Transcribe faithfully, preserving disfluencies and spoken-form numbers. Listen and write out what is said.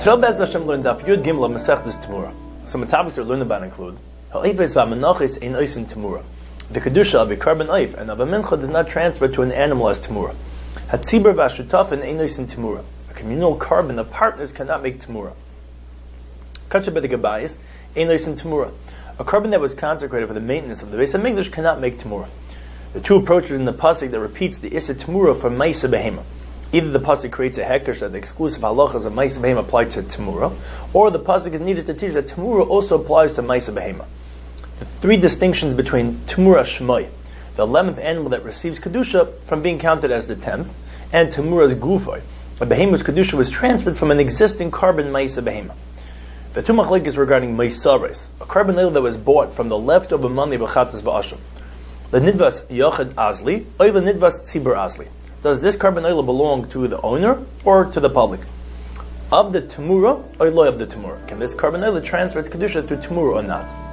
Today, Bez Hashem learned Daf Yud Gimel Masechtas Temura. Some topics we're learning about include Ha'ifes v'amenachis ein oisin Temura. The kedusha of a carbon oif and of a mincha does not transfer to an animal as Temura. Hatzibur v'ashutafin ein oisin Temura. A communal carbon of partners cannot make Temura. Kacha b'degabayis ein oisin Temura. A carbon that was consecrated for the maintenance of the Beis HaMikdash cannot make Temura. The two approaches in the pasuk that repeats the Issa Temura for Maisa Behema. Either the pasuk creates a hekesh that the exclusive halachas of Maisa Behema apply to Temura, or the pasuk is needed to teach that Temura also applies to Maisa Behema. The three distinctions between Temura Shmoi, the eleventh animal that receives Kedusha from being counted as the tenth, and Temura's Gufay, a Behema's Kedusha was transferred from an existing carbon Maisa Behema. The two machlekes regarding Maisares, a carbon that was bought from the leftover money of Achatas Ba'asham. The Nidvas Yochid Azli, or the Nidvas Tzibur Azli. Does this carbon oil belong to the owner or to the public? Of the Temura or loy of the Temura? Can this carbon oil transfer its Kedusha to Temura or not?